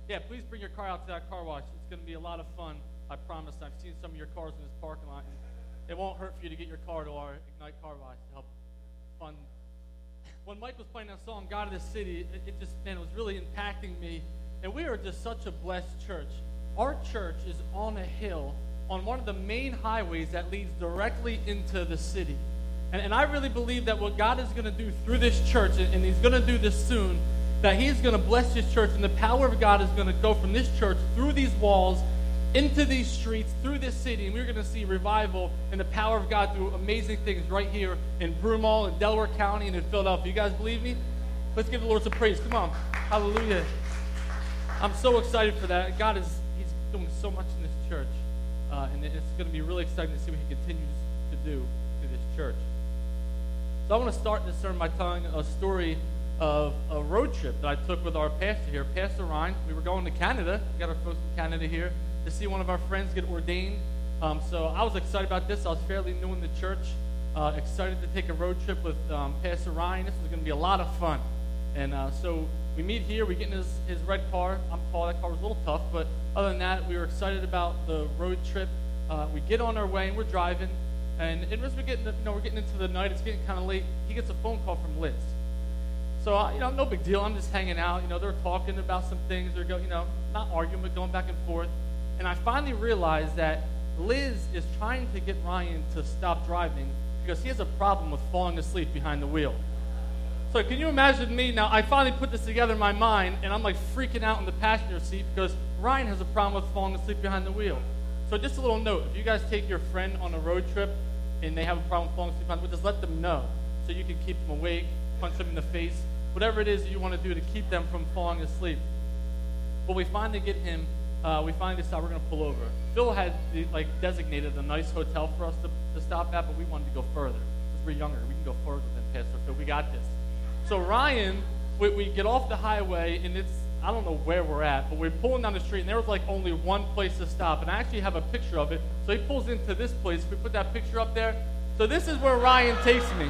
Yeah, please bring your car out to that car wash. It's going to be a lot of fun. I promise. I've seen some of your cars in this parking lot, and it won't hurt for you to get your car to our Ignite Car Wash to help fund. When Mike was playing that song, God of the City, it just, man, it was really impacting me. And we are just such a blessed church. Our church is on a hill on one of the main highways that leads directly into the city. And I really believe that what God is going to do through this church, and He's going to do this soon, that He's going to bless this church, and the power of God is going to go from this church through these walls, into these streets, through this city, and we're going to see revival and the power of God do amazing things right here in Broomall, in Delaware County, and in Philadelphia. You guys believe me? Let's give the Lord some praise. Come on. Hallelujah. I'm so excited for that. He's doing so much in this church, and it's going to be really exciting to see what He continues to do through this church. So I want to start this sermon by telling a story of a road trip that I took with our pastor here, Pastor Ryan. We were going to Canada. We got our folks from Canada here to see one of our friends get ordained. So I was excited about this. I was fairly new in the church, excited to take a road trip with Pastor Ryan. This was going to be a lot of fun. And so we meet here. We get in his red car. I'm Paul. That car was a little tough, but other than that, we were excited about the road trip. We get on our way, and we're driving. And as we're getting into the night, it's getting kind of late. He gets a phone call from Liz. So, no big deal. I'm just hanging out. They're talking about some things. They're not arguing, but going back and forth. And I finally realized that Liz is trying to get Ryan to stop driving because he has a problem with falling asleep behind the wheel. So can you imagine me? Now, I finally put this together in my mind, and I'm like freaking out in the passenger seat because Ryan has a problem with falling asleep behind the wheel. So just a little note. If you guys take your friend on a road trip and they have a problem with falling asleep behind the wheel, just let them know so you can keep them awake, punch them in the face, whatever it is that you want to do to keep them from falling asleep. But we finally get him. We finally decide we're going to pull over. Phil had designated a nice hotel for us to stop at, but we wanted to go further. Because we're younger, we can go further than Pastor Phil. We got this. So Ryan, we get off the highway, and I don't know where we're at, but we're pulling down the street, and there was only one place to stop. And I actually have a picture of it. So he pulls into this place. We put that picture up there. So this is where Ryan takes me.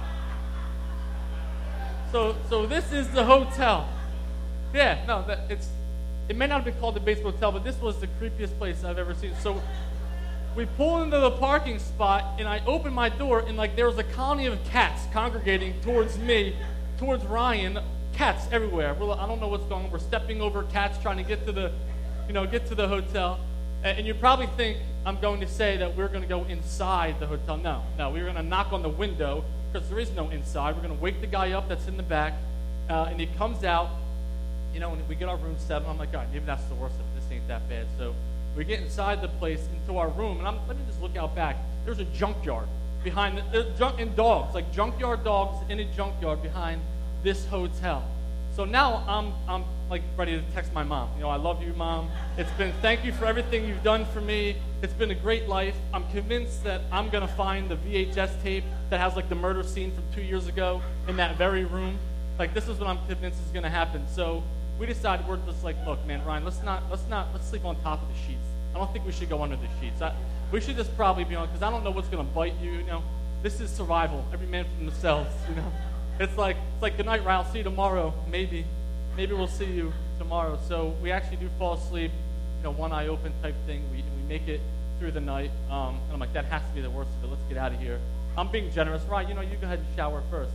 So this is the hotel. Yeah, no, it may not have been called the Base Hotel, but this was the creepiest place I've ever seen. So we pull into the parking spot, and I open my door, and there was a colony of cats congregating towards me, towards Ryan. Cats everywhere. I don't know what's going on. We're stepping over cats trying to get to the hotel. And you probably think I'm going to say that we're going to go inside the hotel. No, we're going to knock on the window because there is no inside. We're going to wake the guy up that's in the back, and he comes out. And we get our room 7. I'm like, all right, maybe that's the worst of it. This ain't that bad. So we get inside the place, into our room, and let me just look out back. There's a junkyard behind and dogs, junkyard dogs in a junkyard behind this hotel. So now I'm ready to text my mom. I love you, Mom. Thank you for everything you've done for me. It's been a great life. I'm convinced that I'm going to find the VHS tape that has the murder scene from 2 years ago in that very room. This is what I'm convinced is going to happen. So we decided we're just look, man, Ryan, let's sleep on top of the sheets. I don't think we should go under the sheets. We should just probably be on, because I don't know what's going to bite you. This is survival. Every man for themselves. It's like good night, Ryan. I'll see you tomorrow. Maybe we'll see you tomorrow. So we actually do fall asleep, one eye open type thing. We make it through the night. And I'm like, that has to be the worst of it. Let's get out of here. I'm being generous, Ryan. You go ahead and shower first.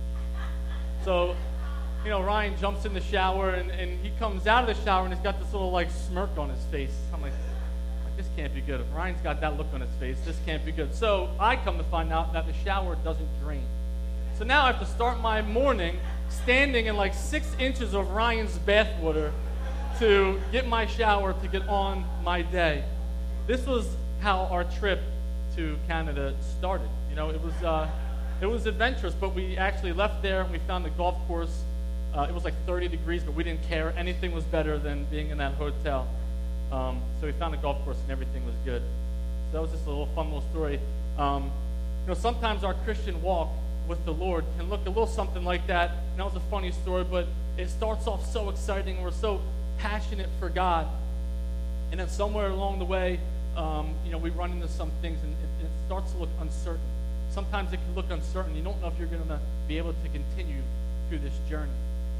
So, Ryan jumps in the shower, and he comes out of the shower, and he's got this little, smirk on his face. I'm like, this can't be good. If Ryan's got that look on his face, this can't be good. So I come to find out that the shower doesn't drain. So now I have to start my morning standing in 6 inches of Ryan's bathwater to get my shower to get on my day. This was how our trip to Canada started. It was adventurous, but we actually left there, and we found the golf course. It was 30 degrees, but we didn't care. Anything was better than being in that hotel. So we found a golf course, and everything was good. So that was just a fun little story. Sometimes our Christian walk with the Lord can look a little something like that. And that was a funny story, but it starts off so exciting. We're so passionate for God. And then somewhere along the way, we run into some things, and it starts to look uncertain. Sometimes it can look uncertain. You don't know if you're going to be able to continue through this journey.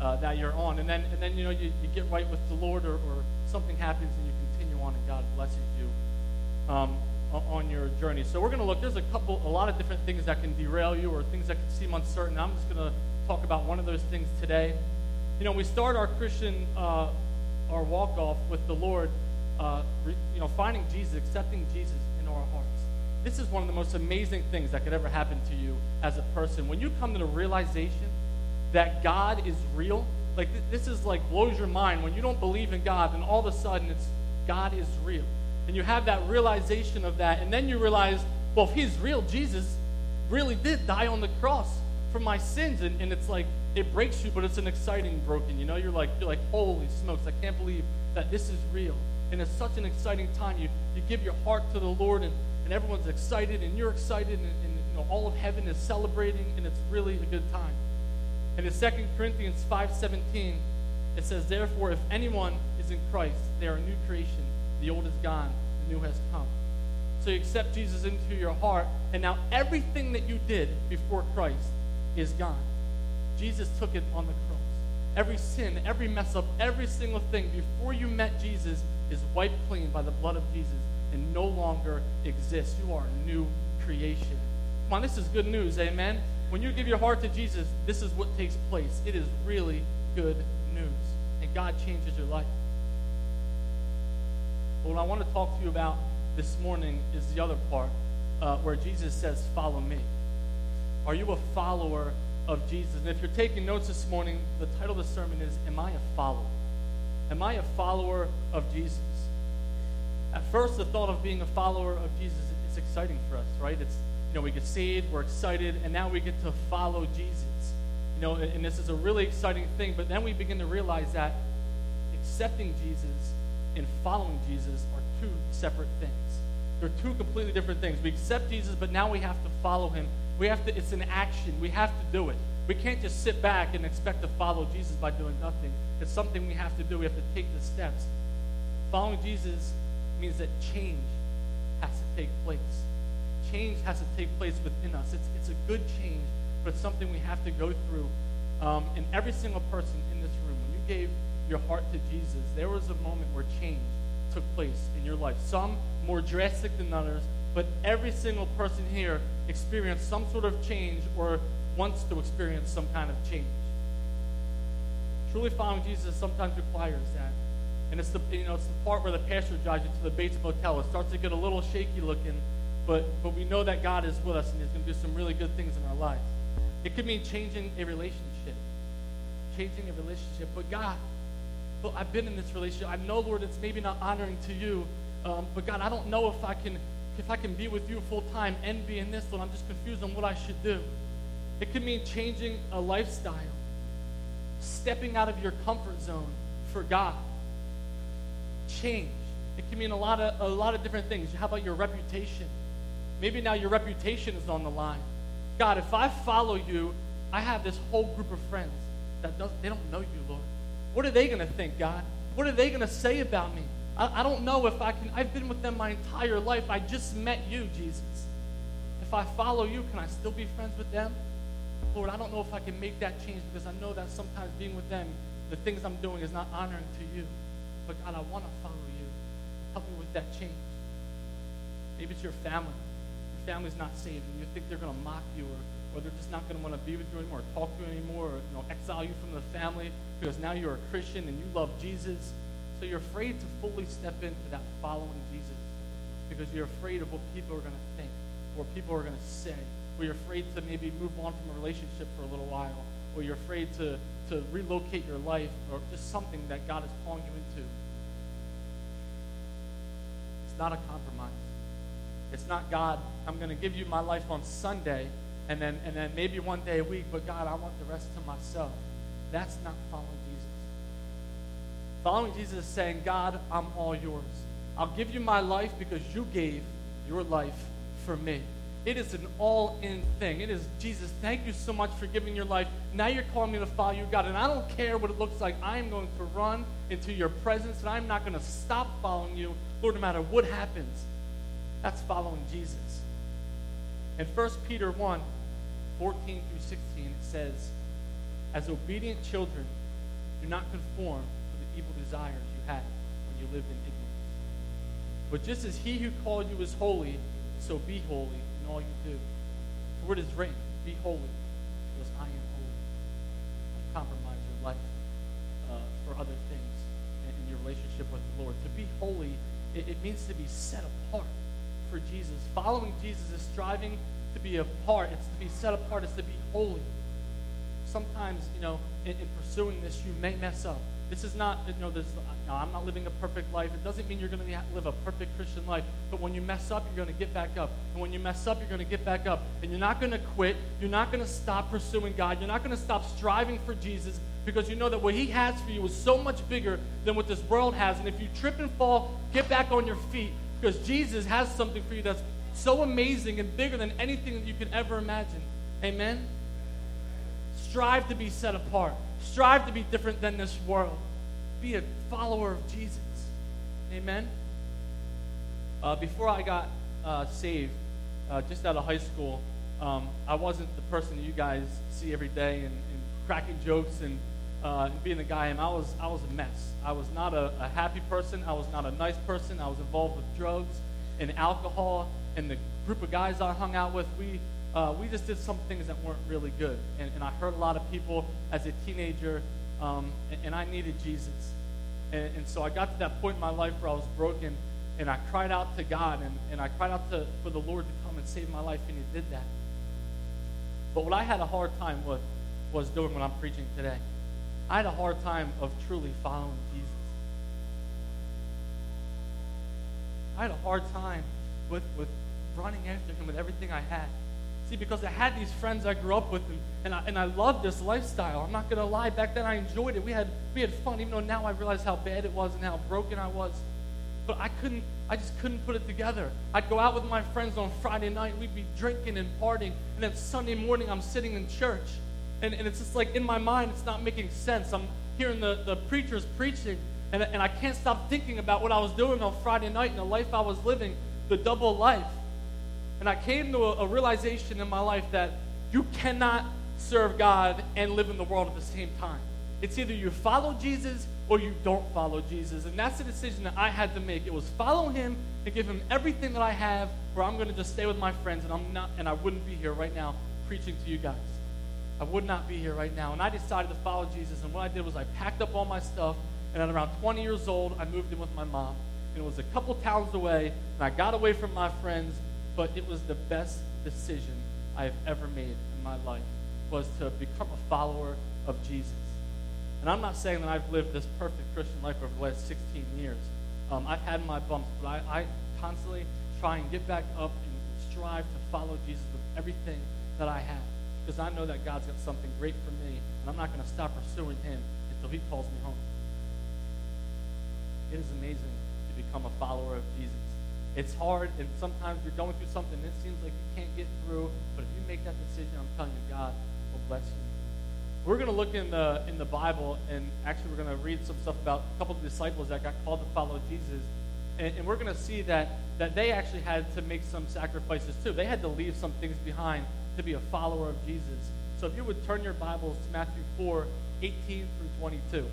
that you're on. And then you get right with the Lord, or something happens and you continue on and God blesses you on your journey. So we're going to look, there's a lot of different things that can derail you or things that can seem uncertain. I'm just going to talk about one of those things today. We start our Christian, our walk off with the Lord, finding Jesus, accepting Jesus in our hearts. This is one of the most amazing things that could ever happen to you as a person. When you come to the realization that God is real, like this is like blows your mind. When you don't believe in God, and all of a sudden it's God is real. And you have that realization of that, and then you realize, well, if he's real, Jesus really did die on the cross for my sins. And it's like, it breaks you, but it's an exciting broken. You're like, holy smokes, I can't believe that this is real. And it's such an exciting time. You give your heart to the Lord, and everyone's excited, and you're excited, and all of heaven is celebrating, and it's really a good time. And in 2 Corinthians 5:17, it says, therefore, if anyone is in Christ, they are a new creation. The old is gone, the new has come. So you accept Jesus into your heart, and now everything that you did before Christ is gone. Jesus took it on the cross. Every sin, every mess up, every single thing before you met Jesus is wiped clean by the blood of Jesus and no longer exists. You are a new creation. Come on, this is good news, amen? When you give your heart to Jesus, this is what takes place. It is really good news, and God changes your life. But what I want to talk to you about this morning is the other part, where Jesus says, follow me. Are you a follower of Jesus? And if you're taking notes this morning, the title of the sermon is, Am I a Follower? Am I a follower of Jesus? At first, the thought of being a follower of Jesus is exciting for us, right? It's, we get saved, we're excited, and now we get to follow Jesus. And this is a really exciting thing, but then we begin to realize that accepting Jesus and following Jesus are two separate things. They're two completely different things. We accept Jesus, but now we have to follow him. It's an action. We have to do it. We can't just sit back and expect to follow Jesus by doing nothing. It's something we have to do. We have to take the steps. Following Jesus means that change has to take place. Change has to take place within us. It's a good change, but it's something we have to go through. And every single person in this room, when you gave your heart to Jesus, there was a moment where change took place in your life. Some more drastic than others, but every single person here experienced some sort of change or wants to experience some kind of change. Truly following Jesus sometimes requires that. And it's the part where the pastor drives you to the Bates Motel. It starts to get a little shaky looking, but we know that God is with us and he's going to do some really good things in our lives. It could mean changing a relationship. But God, well, I've been in this relationship. I know, Lord, it's maybe not honoring to you, but God, I don't know if I can be with you full time and be in this, Lord. I'm just confused on what I should do. It could mean changing a lifestyle, stepping out of your comfort zone for God. Change. It can mean a lot of different things. How about your reputation? Maybe now your reputation is on the line. God, if I follow you, I have this whole group of friends they don't know you, Lord. What are they going to think, God? What are they going to say about me? I don't know if I can. I've been with them my entire life. I just met you, Jesus. If I follow you, can I still be friends with them? Lord, I don't know if I can make that change because I know that sometimes being with them, the things I'm doing is not honoring to you. But God, I want to follow you. Help me with that change. Maybe it's your family. Your family's not saved, and you think they're going to mock you, or they're just not going to want to be with you anymore, or talk to you anymore, or exile you from the family because now you're a Christian and you love Jesus. So you're afraid to fully step into that following Jesus because you're afraid of what people are going to think, or what people are going to say, or you're afraid to maybe move on from a relationship for a little while, or you're afraid to relocate your life, or just something that God is calling you into. It's not a compromise. It's not, God, I'm going to give you my life on Sunday, and then maybe one day a week, but God, I want the rest to myself. That's not following Jesus. Following Jesus is saying, God, I'm all yours. I'll give you my life because you gave your life for me. It is an all-in thing. It is, Jesus, thank you so much for giving your life. Now you're calling me to follow you, God, and I don't care what it looks like. I am going to run into your presence, and I'm not going to stop following you, Lord, no matter what happens. That's following Jesus. In 1 Peter 1, 14 through 16, it says, as obedient children, Do not conform to the evil desires you had when you lived in ignorance. But just as he who called you is holy, so be holy in all you do. For it is written, be holy, because I am holy. Don't compromise your life for other things in your relationship with the Lord. To be holy, it means to be set apart for Jesus. Following Jesus is striving to be apart. It's to be set apart. It's to be holy. Sometimes, in pursuing this, you may mess up. This is not, I'm not living a perfect life. It doesn't mean you're going to live a perfect Christian life. But when you mess up, you're going to get back up. And when you mess up, you're going to get back up. And you're not going to quit. You're not going to stop pursuing God. You're not going to stop striving for Jesus, because you know that what he has for you is so much bigger than what this world has. And if you trip and fall, get back on your feet, because Jesus has something for you that's so amazing and bigger than anything that you could ever imagine. Amen? Strive to be set apart. Strive to be different than this world. Be a follower of Jesus. Amen? Before I got saved, just out of high school, I wasn't the person that you guys see every day and cracking jokes and being the guy I am. I was a mess. I was not a happy person. I was not a nice person. I was involved with drugs and alcohol, and the group of guys I hung out with, we just did some things that weren't really good. And I hurt a lot of people as a teenager, and I needed Jesus. And so I got to that point in my life where I was broken, and I cried out to God, and I cried out for the Lord to come and save my life, and he did that. But what I had a hard time with was doing what I'm preaching today. I had a hard time of truly following Jesus. I had a hard time with running after him with everything I had. See, because I had these friends I grew up with, and I loved this lifestyle. I'm not going to lie. Back then I enjoyed it. We had fun, even though now I realize how bad it was and how broken I was. But I just couldn't put it together. I'd go out with my friends on Friday night. We'd be drinking and partying. And then Sunday morning I'm sitting in church. And it's just like in my mind, it's not making sense. I'm hearing the preachers preaching, and I can't stop thinking about what I was doing on Friday night and the life I was living, the double life. And I came to a realization in my life that you cannot serve God and live in the world at the same time. It's either you follow Jesus or you don't follow Jesus. And that's the decision that I had to make. It was follow him and give him everything that I have, or I'm going to just stay with my friends, and I wouldn't be here right now preaching to you guys. I would not be here right now. And I decided to follow Jesus, and what I did was I packed up all my stuff, and at around 20 years old, I moved in with my mom. And it was a couple towns away, and I got away from my friends, but it was the best decision I've ever made in my life, was to become a follower of Jesus. And I'm not saying that I've lived this perfect Christian life over the last 16 years. I've had my bumps, but I constantly try and get back up and strive to follow Jesus with everything that I have, because I know that God's got something great for me, and I'm not going to stop pursuing him until he calls me home. It is amazing to become a follower of Jesus. It's hard, and sometimes you're going through something and it seems like you can't get through, but if you make that decision, I'm telling you, God will bless you. We're going to look in the Bible, and actually we're going to read some stuff about a couple of disciples that got called to follow Jesus, and we're going to see that they actually had to make some sacrifices too. They had to leave some things behind to be a follower of Jesus. So if you would turn your Bibles to Matthew 4, 18 through 22.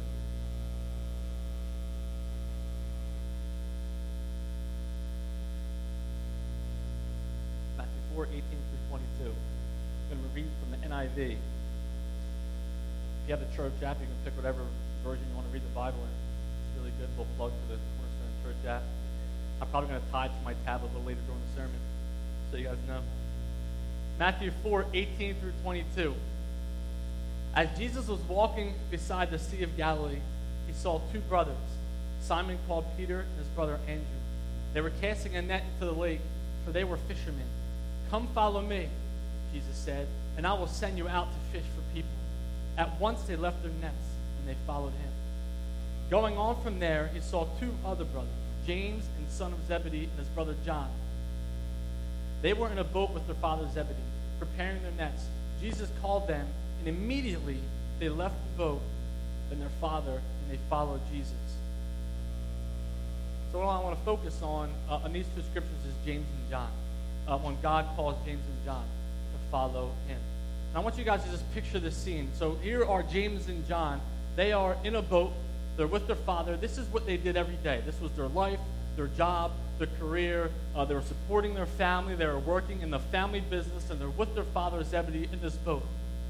Matthew 4, 18 through 22. I'm going to read from the NIV. If you have the church app, you can pick whatever version you want to read the Bible in. It's really good. We'll plug for the Cornerstone Church app. I'm probably going to tie it to my tablet a little later during the sermon, so you guys know. Matthew 4, 18 through 22. As Jesus was walking beside the Sea of Galilee, he saw two brothers, Simon called Peter and his brother Andrew. They were casting a net into the lake, for they were fishermen. Come follow me, Jesus said, and I will send you out to fish for people. At once they left their nets, and they followed him. Going on from there, he saw two other brothers, James and son of Zebedee and his brother John. They were in a boat with their father Zebedee, preparing their nets. Jesus called them, and immediately they left the boat and their father, and they followed Jesus. So what I want to focus on these two scriptures is James and John, when God calls James and John to follow him. And I want you guys to just picture this scene. So here are James and John. They are in a boat. They're with their father. This is what they did every day. This was their life, their job, their career. They were supporting their family. They were working in the family business, and they're with their father, Zebedee, in this boat.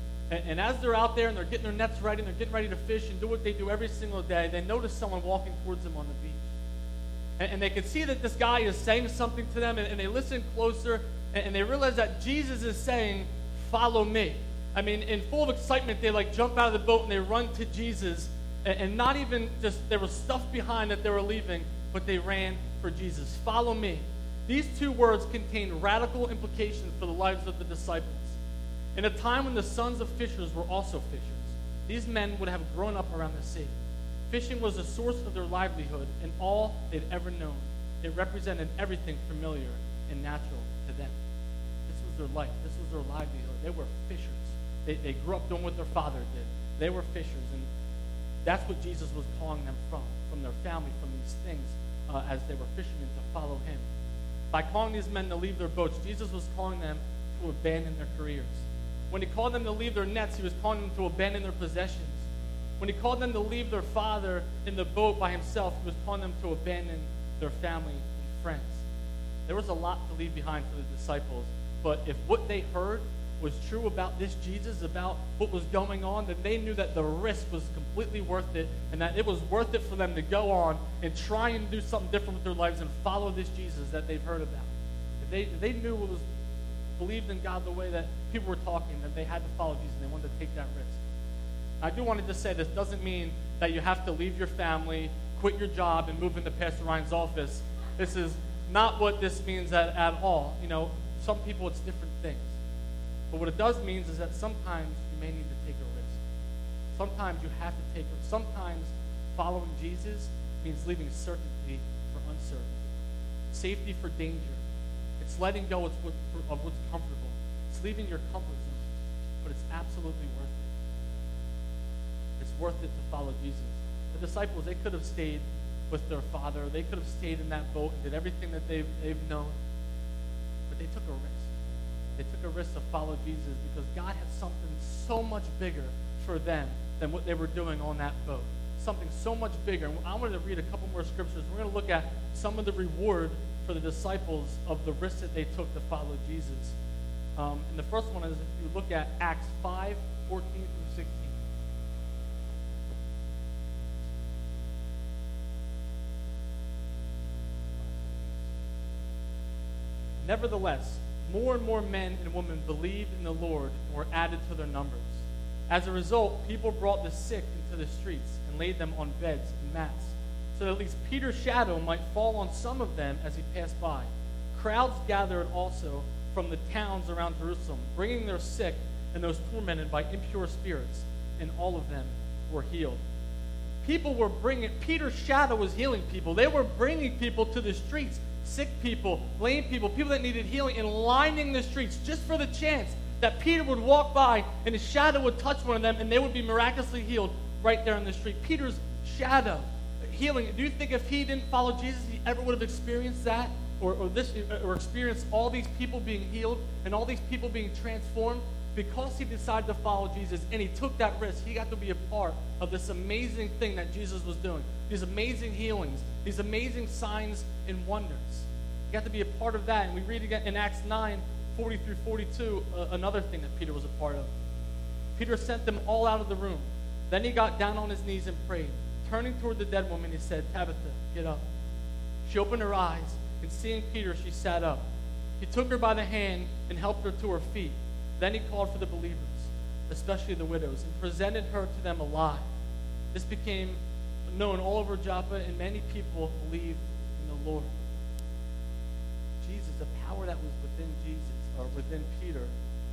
And as they're out there and they're getting their nets ready and they're getting ready to fish and do what they do every single day, they notice someone walking towards them on the beach. And they can see that this guy is saying something to them, and they listen closer, and they realize that Jesus is saying, "Follow me." I mean, in full of excitement, they like jump out of the boat and they run to Jesus, and not even just, there was stuff behind that they were leaving, but they ran for Jesus. Follow me. These two words contain radical implications for the lives of the disciples. In a time when the sons of fishers were also fishers, these men would have grown up around the sea. Fishing was the source of their livelihood and all they'd ever known. It represented everything familiar and natural to them. This was their life. This was their livelihood. They were fishers. They grew up doing what their father did. They were fishers, and that's what Jesus was calling them from their family, from these things, as they were fishermen, to follow him. By calling these men to leave their boats, Jesus was calling them to abandon their careers. When he called them to leave their nets, he was calling them to abandon their possessions. When he called them to leave their father in the boat by himself, he was calling them to abandon their family and friends. There was a lot to leave behind for the disciples, but if what they heard was true about this Jesus, about what was going on, then they knew that the risk was completely worth it, and that it was worth it for them to go on and try and do something different with their lives and follow this Jesus that they've heard about. If they knew it was believed in God the way that people were talking, that they had to follow Jesus, and they wanted to take that risk. I do want to just say this doesn't mean that you have to leave your family, quit your job, and move into Pastor Ryan's office. This is not what this means at all. You know, some people it's different things. But what it does mean is that sometimes you may need to take a risk. Sometimes you have to take a risk. Sometimes following Jesus means leaving certainty for uncertainty, safety for danger. It's letting go of what's comfortable. It's leaving your comfort zone. But it's absolutely worth it. It's worth it to follow Jesus. The disciples, they could have stayed with their father. They could have stayed in that boat and did everything that they've known. But they took a risk. They took a risk to follow Jesus because God had something so much bigger for them than what they were doing on that boat. Something so much bigger. And I wanted to read a couple more scriptures. We're going to look at some of the reward for the disciples of the risk that they took to follow Jesus. And the first one is if you look at Acts 5, 14 through 16. Nevertheless, more and more men and women believed in the Lord and were added to their numbers. As a result, people brought the sick into the streets and laid them on beds and mats, so that at least Peter's shadow might fall on some of them as he passed by. Crowds gathered also from the towns around Jerusalem, bringing their sick and those tormented by impure spirits, and all of them were healed. People were bringing, Peter's shadow was healing people. They were bringing people to the streets, sick people, lame people, people that needed healing, and lining the streets just for the chance that Peter would walk by and his shadow would touch one of them and they would be miraculously healed right there on the street. Peter's shadow healing. Do you think if he didn't follow Jesus, he ever would have experienced that? Or experienced all these people being healed and all these people being transformed? Because he decided to follow Jesus and he took that risk, he got to be a part of this amazing thing that Jesus was doing. These amazing healings, these amazing signs and wonders. He got to be a part of that. And we read again in Acts 9, 40 through 42, another thing that Peter was a part of. Peter sent them all out of the room. Then he got down on his knees and prayed. Turning toward the dead woman, he said, "Tabitha, get up." She opened her eyes, and seeing Peter, she sat up. He took her by the hand and helped her to her feet. Then he called for the believers, especially the widows, and presented her to them alive. This became known all over Joppa, and many people believed in the Lord. Jesus, the power that was within Jesus, or within Peter,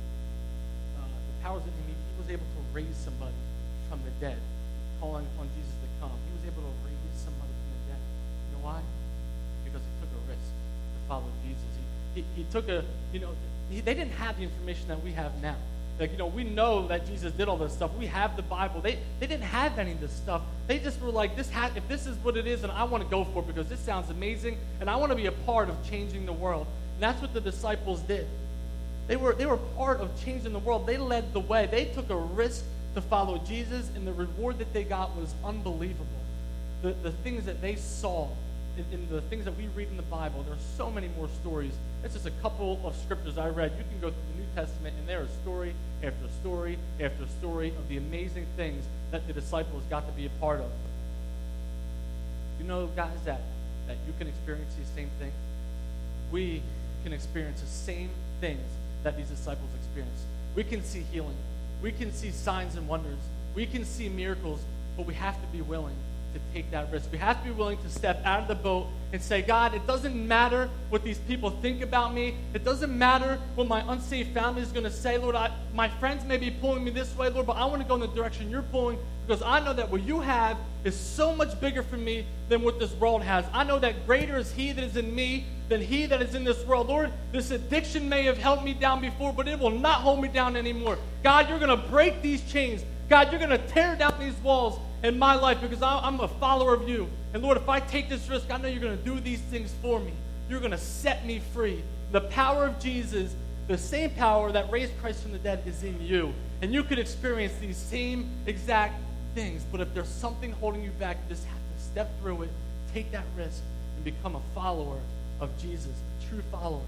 the powers in him, he was able to raise somebody from the dead, calling upon Jesus to come. He was able to raise somebody from the dead. You know why? Because he took a risk to follow Jesus. He took a, they didn't have the information that we have now. Like, we know that Jesus did all this stuff. We have the Bible. They didn't have any of this stuff. They just were like, if this is what it is, and I want to go for it because this sounds amazing, and I want to be a part of changing the world. And that's what the disciples did. They were part of changing the world. They led the way. They took a risk to follow Jesus, and the reward that they got was unbelievable. The things that they saw in the things that we read in the Bible, there are so many more stories. That's just a couple of scriptures I read. You can go through the New Testament, and there is story after story after story of the amazing things that the disciples got to be a part of. You know, guys, that you can experience these same things. We can experience the same things that these disciples experienced. We can see healing. We can see signs and wonders. We can see miracles, but we have to be willing to take that risk. We have to be willing to step out of the boat and say, God, it doesn't matter what these people think about me. It doesn't matter what my unsaved family is going to say. Lord, my friends may be pulling me this way, Lord, but I want to go in the direction you're pulling, because I know that what you have is so much bigger for me than what this world has. I know that greater is he that is in me than he that is in this world. Lord, this addiction may have held me down before, but it will not hold me down anymore. God, you're going to break these chains. God, you're going to tear down these walls in my life, because I'm a follower of you. And Lord, if I take this risk, I know you're going to do these things for me. You're going to set me free. The power of Jesus, the same power that raised Christ from the dead, is in you. And you could experience these same exact things. But if there's something holding you back, you just have to step through it, take that risk, and become a follower of Jesus, a true follower.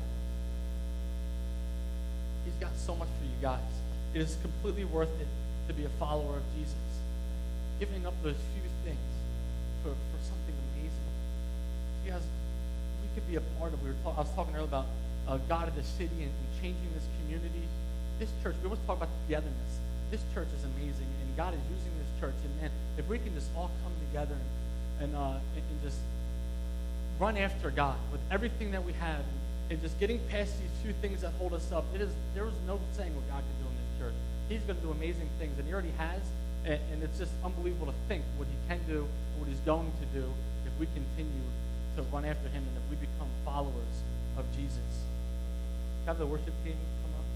He's got so much for you guys. It is completely worth it to be a follower of Jesus. Giving up those few things for something amazing. You guys, we could be a part of, I was talking earlier about God of the city and changing this community. This church, we always talk about togetherness. This church is amazing, and God is using this church. And man, if we can just all come together and just run after God with everything that we have, and just getting past these few things that hold us up, there is no saying what God can do in this church. He's going to do amazing things, and he already has. And it's just unbelievable to think what he can do and what he's going to do if we continue to run after him and if we become followers of Jesus. Have the worship team come up.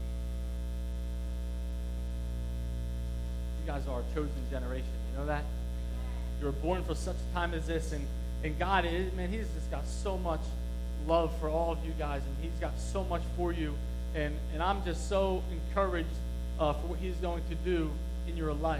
You guys are a chosen generation. You know that? You were born for such a time as this. And God, man, he's just got so much love for all of you guys. And he's got so much for you. And I'm just so encouraged for what he's going to do in your lives.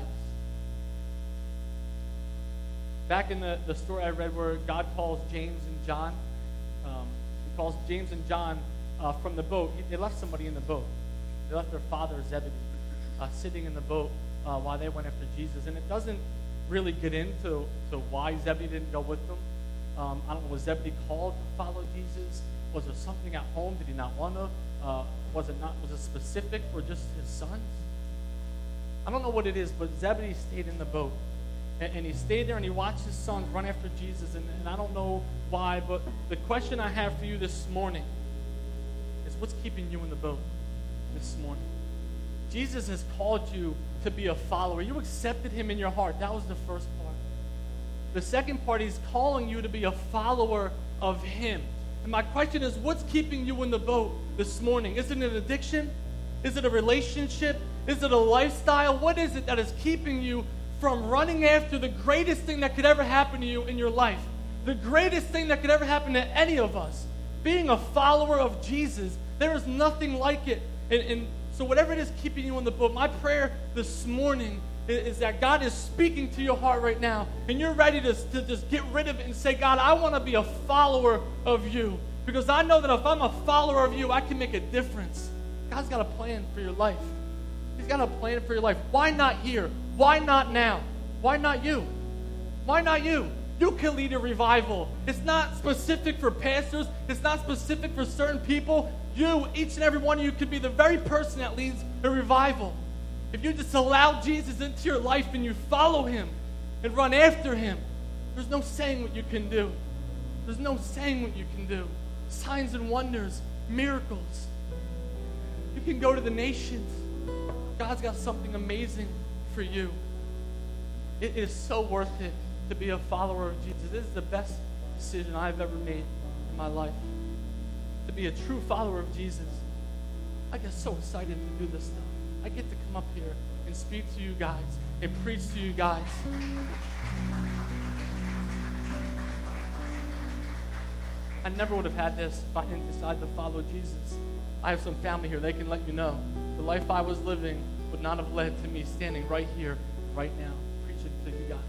Back in the story I read where God calls James and John, he calls James and John from the boat. They left somebody in the boat. They left their father Zebedee sitting in the boat while they went after Jesus. And it doesn't really get into why Zebedee didn't go with them. I don't know, was Zebedee called to follow Jesus? Was there something at home? Did he not want to? Was it specific for just his sons? I don't know what it is, but Zebedee stayed in the boat. And he stayed there and he watched his sons run after Jesus. And I don't know why, but the question I have for you this morning is, what's keeping you in the boat this morning? Jesus has called you to be a follower. You accepted him in your heart. That was the first part. The second part, he's calling you to be a follower of him. And my question is, what's keeping you in the boat this morning? Is it an addiction? Is it a relationship? Is it a lifestyle? What is it that is keeping you from running after the greatest thing that could ever happen to you in your life? The greatest thing that could ever happen to any of us. Being a follower of Jesus. There is nothing like it. And so whatever it is keeping you in the boat, my prayer this morning is that God is speaking to your heart right now. And you're ready to just get rid of it and say, God, I want to be a follower of you. Because I know that if I'm a follower of you, I can make a difference. God's got a plan for your life. He's got a plan for your life. Why not here? Why not now? Why not you? Why not you? You can lead a revival. It's not specific for pastors. It's not specific for certain people. You, each and every one of you, could be the very person that leads a revival. If you just allow Jesus into your life and you follow him and run after him, there's no saying what you can do. There's no saying what you can do. Signs and wonders, miracles. You can go to the nations. God's got something amazing for you. It is so worth it to be a follower of Jesus. This is the best decision I've ever made in my life. To be a true follower of Jesus. I get so excited to do this stuff. I get to come up here and speak to you guys and preach to you guys. I never would have had this if I didn't decide to follow Jesus. I have some family here. They can let you know. The life I was living would not have led to me standing right here, right now, preaching to you guys.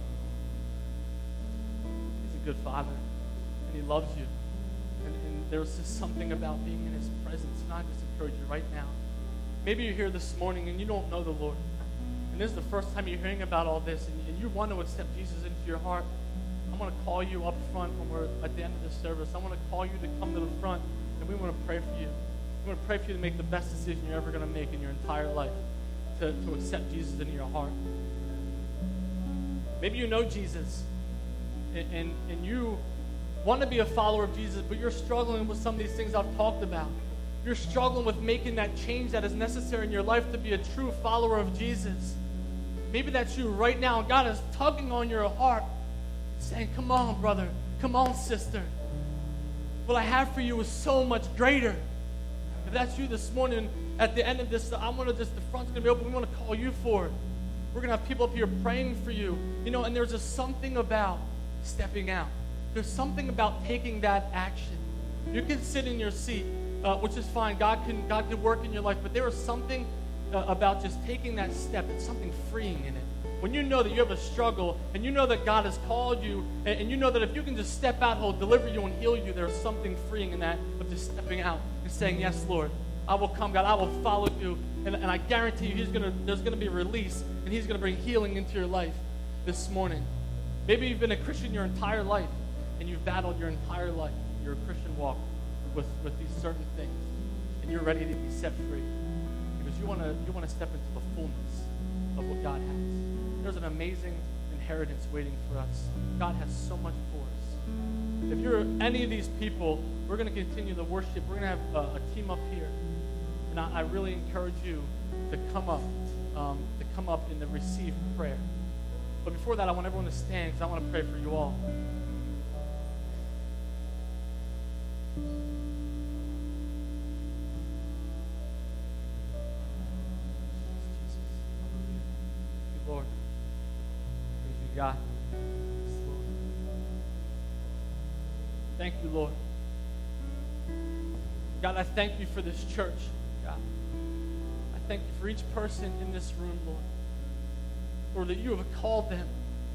He's a good Father, and He loves you. And there's just something about being in His presence. And I just encourage you right now. Maybe you're here this morning and you don't know the Lord. And this is the first time you're hearing about all this, and you want to accept Jesus into your heart. I want to call you up front when we're at the end of the service. I want to call you to come to the front, and we want to pray for you. We want to pray for you to make the best decision you're ever going to make in your entire life, to accept Jesus into your heart. Maybe you know Jesus, and you want to be a follower of Jesus, but you're struggling with some of these things I've talked about. You're struggling with making that change that is necessary in your life to be a true follower of Jesus. Maybe that's you right now. God is tugging on your heart, saying, come on, brother. Come on, sister. What I have for you is so much greater. If that's you this morning, at the end of this, the front's going to be open. We want to call you forward. We're going to have people up here praying for you. And there's just something about stepping out. There's something about taking that action. You can sit in your seat, which is fine. God can work in your life, but there is something about just taking that step. It's something freeing in it. When you know that you have a struggle, and you know that God has called you, and you know that if you can just step out, He'll deliver you and heal you, there's something freeing in that of just stepping out and saying, yes, Lord, I will come, God, I will follow you, and I guarantee you there's going to be a release, and He's going to bring healing into your life this morning. Maybe you've been a Christian your entire life, and you've battled your entire life, your Christian walk with these certain things, and you're ready to be set free because you want to step into the fullness of what God has. There's an amazing inheritance waiting for us. God has so much for us. If you're any of these people, we're going to continue the worship. We're going to have a team up here, and I really encourage you to come up and to receive prayer. But before that, I want everyone to stand because I want to pray for you all. Lord, praise you, God. Yes, Lord. Thank you, Lord. God, I thank you for this church, God. I thank you for each person in this room, Lord. Lord, that you have called them.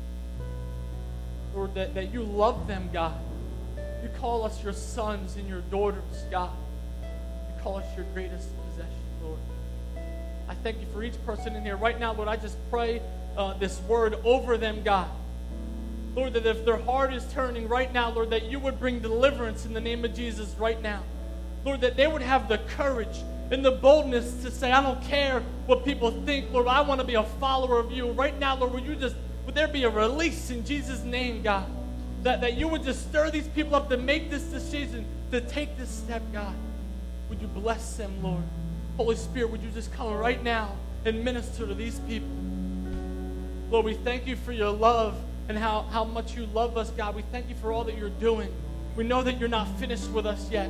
Lord, that you love them, God. You call us your sons and your daughters, God. You call us your greatest possession, Lord. I thank you for each person in here. Right now, Lord, I just pray this word over them, God. Lord, that if their heart is turning right now, Lord, that you would bring deliverance in the name of Jesus right now. Lord, that they would have the courage and the boldness to say, I don't care what people think, Lord, I want to be a follower of you. Right now, Lord, would there be a release in Jesus' name, God? That you would just stir these people up to make this decision, to take this step, God. Would you bless them, Lord? Holy Spirit, would you just come right now and minister to these people? Lord, we thank you for your love and how much you love us, God. We thank you for all that you're doing. We know that you're not finished with us yet.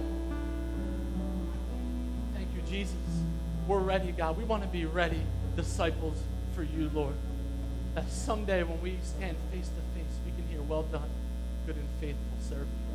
Thank you, Jesus. We're ready, God. We want to be ready disciples for you, Lord. That someday when we stand face to face, we can hear, well done, good and faithful servant.